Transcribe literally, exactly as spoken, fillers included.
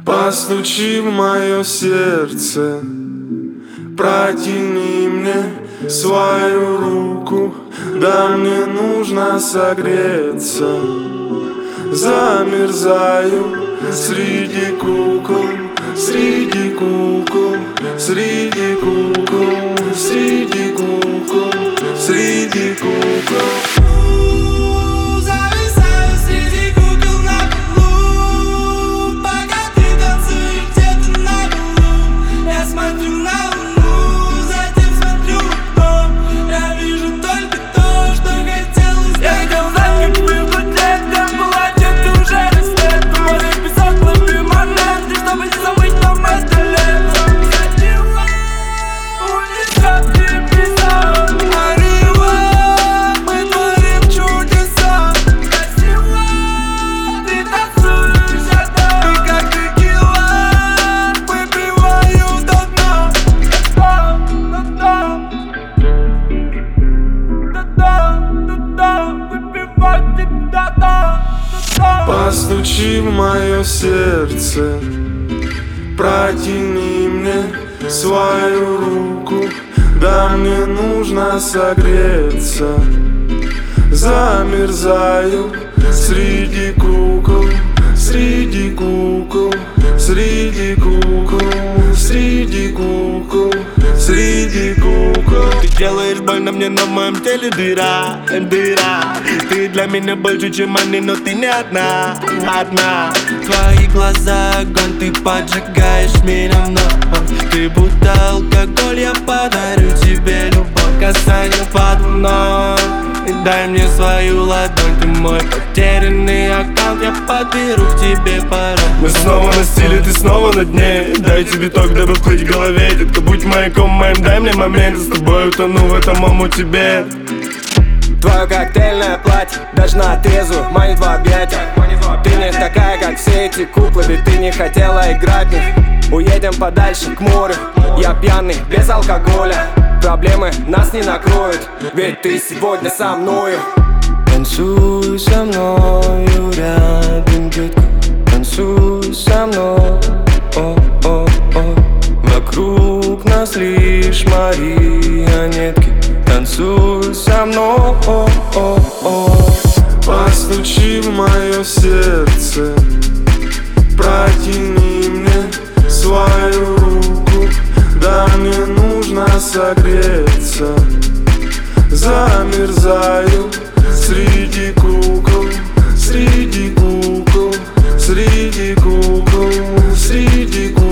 Постучи в мое сердце, протяни мне свою руку, да мне нужно согреться. Замерзаю среди кукол, среди кукол, среди кукол, среди кукол, среди кукол. Постучи в мое сердце, протяни мне свою руку, да мне нужно согреться. Замерзаю среди кукол, среди кукол, среди кукол, среди кукол, среди кукол. Ты делаешь больно мне, на моем теле дыра, дыра. Ты для меня больше, чем они, но ты не одна, одна. Твои глаза огонь, ты поджигаешь меня вновь. Ты будто алкоголь, я подарю тебе любовь. Касание под луной, и дай мне свою ладонь. Ты мой потерянный аккаунт, я подберу к тебе пароль. Мы снова на стиле, ты снова на дне. Дай тебе ток, дабы вплыть в голове. Детка, будь маяком моим, дай мне момент. С тобой утону в этом омуте. Твое коктейльное платье, даже на отрезу, манит в объятия. Ты не такая, как все эти куклы, ведь ты не хотела играть в них. Уедем подальше к морю, я пьяный, без алкоголя. Проблемы нас не накроют, ведь ты сегодня со мною. Танцуй со мною рядом, детка, танцуй со мной, о-о-о. Вокруг нас лишь марионетки. Танцуй со мной, о-о-о. Постучи в мое сердце, протяни мне свою руку, да мне нужно согреться. Замерзаю среди кукол, среди кукол, среди кукол, среди кукол.